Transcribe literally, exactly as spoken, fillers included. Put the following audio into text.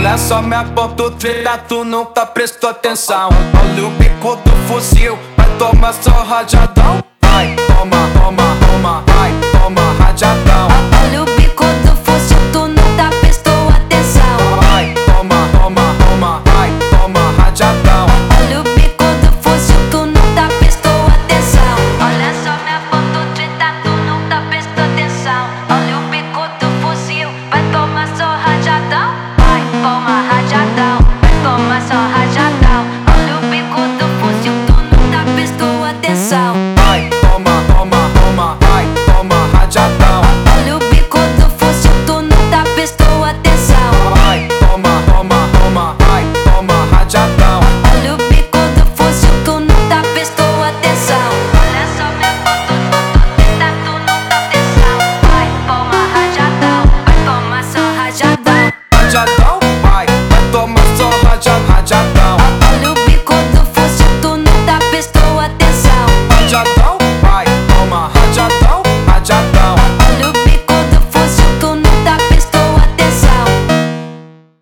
Olha só, me apontou treta, tu nunca prestou atenção. Olha o bico do fuzil, vai tomar só rajadão. Vai, toma, toma, toma, vai, toma rajadão. Olha o bico do fuzil, tu nunca prestou atenção. Vai, toma, toma, toma, vai, toma rajadão. Olha o bico do fuzil, tu nunca prestou atenção. Olha só, me apontou treta, tu nunca prestou atenção. Olha o bico do fuzil, vai tomar só rajadão. Vai, toma rajadão, vai tomar só rajadão. Olha o bico do fuzil, tu nunca prestou atenção. Vai, toma, toma, toma, vai, toma rajadão. Olha o bico do fuzil, tu nunca prestou atenção. Vai, toma, toma, toma, vai, toma rajadão. Olha o bico do fuzil, tu nunca prestou atenção. Olha só, me apontou, treta, tu nunca atenção. Vai, toma rajadão, vai tomar só rajadão. Rajadão, vai, vai tomar só raja, rajadão. Olha o bico do fuzil, tu nunca prestou atenção. Rajadão.